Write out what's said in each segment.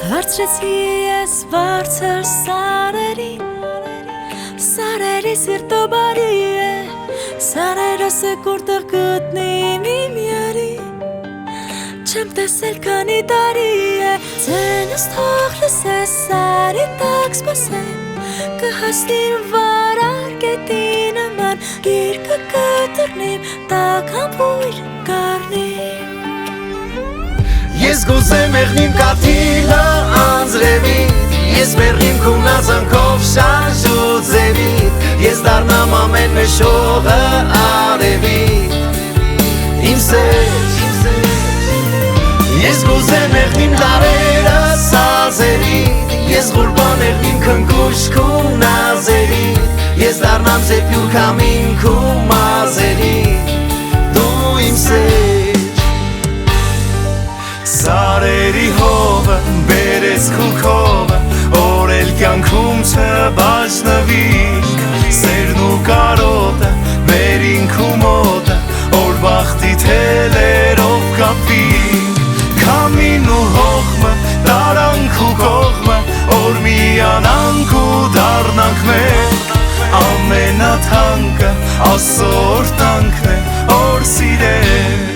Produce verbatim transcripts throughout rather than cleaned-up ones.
Հարցրեցի ես բարձր սարերին, սարերի սիրտը բարի է, սարերս է կորտեղ գտնիմ իմ յարի, չեմ տեսել քանի տարի է, ձենս թող լսես սարի տակ սպասեմ, կհասնիմ վարար կետի նման, գիրկը կտրնիմ, տակ համբույր կարնիմ. Ես գուզեմ եղնիմ կաթիլը անձրևիտ, ես մերնիմ քունազանքով շանժու ձևիտ, ես դարնամ ամեն նշողը արևիտ, իմ սեր. Ես գուզեմ եղնիմ դարերը սազերիտ, ես գուրբան եղնիմ քնկուշ քու նազերիտ, ես դարնամ զեպյուր կամին քու մազերիտ, դու իմ սեր. Սարերի հովը, բերեց քու քովը, օրել կյանքում չբաժնվինք, սերն ու կարոտը, բերին քու մոտը, օր բախտի թելերով կապվինք, քամին ու հողմը, տարանք ու կողմը, օր միանանք ու դառնանք մեկ, ամենաթանկը Աստծո օրհնանքն է, օր սիրել.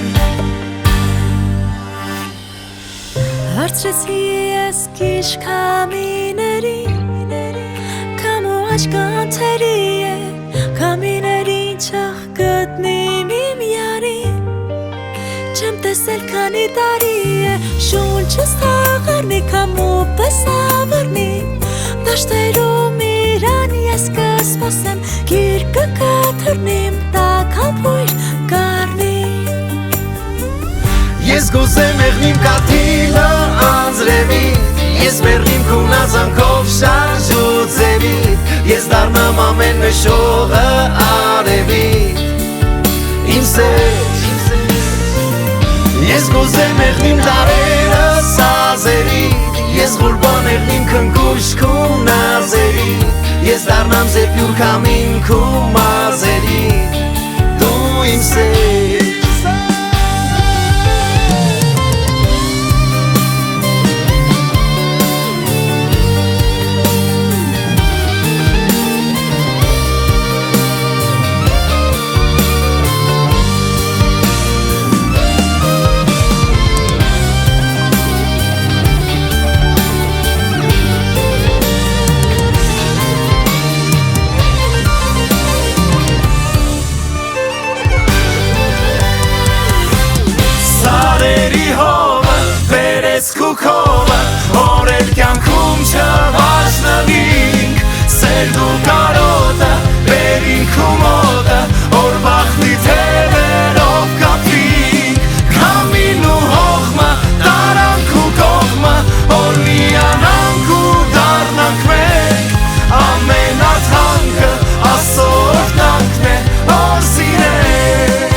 Հարցրեցի ես կիշ քամիներին, քամու աչքը անթերի է, քամիներին չաղ գտնիմ իմ յարին, չեմ տեսել քանի տարի է, շունչս թաղարնի, քամու պես ավարնի, դաշտերում իրան ես կսպասեմ, գիրկը կթռնիմ, տակ համբույր կարնիմ. Ես գուզեմ եղնիմ կաթիլը անձրևիտ, ես մերնիմ քունազանքով շանժու ձևիտ, ես դարնամ ամեն նշողը արևիտ, իմ սեր. Ես գուզեմ եղնիմ դարերը սազերիտ, ես գուրբան եղնիմ քնկուշ քու նազերիտ, ես դարնամ զեպյուր կամին քու մազերիտ, դու իմ սեր. Քուքովը, օրել կյանքում չբաժնվինք, սերն ու կարոտը, բերին քու մոտը, օր բախտի թելերով կապվինք, քամին ու հողմը, տարանք ու կողմը, օր միանանք ու դառնանք մեկ, ամենաթանկը Աստծո օրհնանքն է, օր սիրել.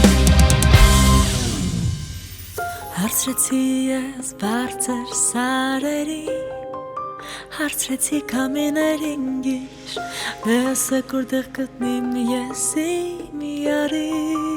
Հարցրեցի ես բարձր սարերին, հարցրեցի քամիներին գիշ, դեսը կորտեղ գտնիմ ես իմ յարի.